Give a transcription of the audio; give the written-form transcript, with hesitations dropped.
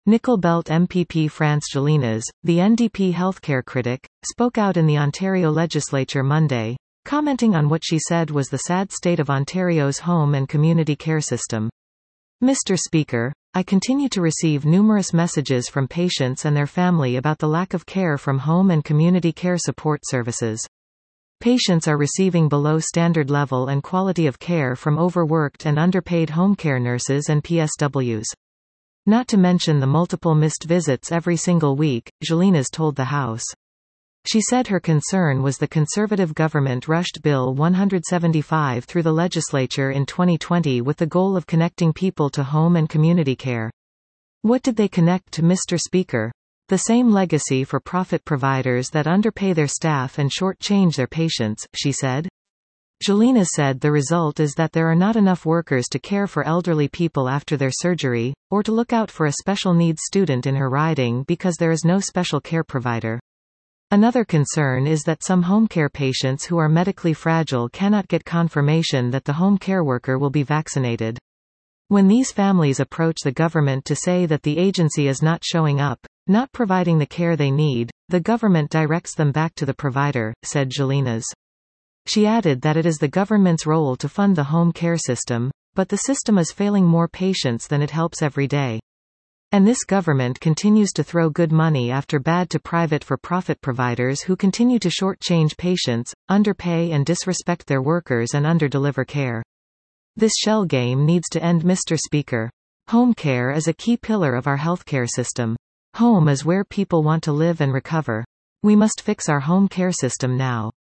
Nickel Belt MPP France Gélinas, the NDP healthcare critic, spoke out in the Ontario legislature Monday, commenting on what she said was the sad state of Ontario's home and community care system. Mr. Speaker, I continue to receive numerous messages from patients and their family about the lack of care from home and community care support services. Patients are receiving below standard level and quality of care from overworked and underpaid home care nurses and PSWs. Not to mention the multiple missed visits every single week, Gélinas told the House. She said her concern was the Conservative government rushed Bill 175 through the legislature in 2020 with the goal of connecting people to home and community care. What did they connect to, Mr. Speaker? The same legacy for profit providers that underpay their staff and shortchange their patients, she said. Gélinas said the result is that there are not enough workers to care for elderly people after their surgery, or to look out for a special needs student in her riding because there is no special care provider. Another concern is that some home care patients who are medically fragile cannot get confirmation that the home care worker will be vaccinated. When these families approach the government to say that the agency is not showing up, not providing the care they need, the government directs them back to the provider, said Gélinas. She added that it is the government's role to fund the home care system, but the system is failing more patients than it helps every day. And this government continues to throw good money after bad to private for-profit providers who continue to shortchange patients, underpay and disrespect their workers and underdeliver care. This shell game needs to end, Mr. Speaker. Home care is a key pillar of our healthcare system. Home is where people want to live and recover. We must fix our home care system now.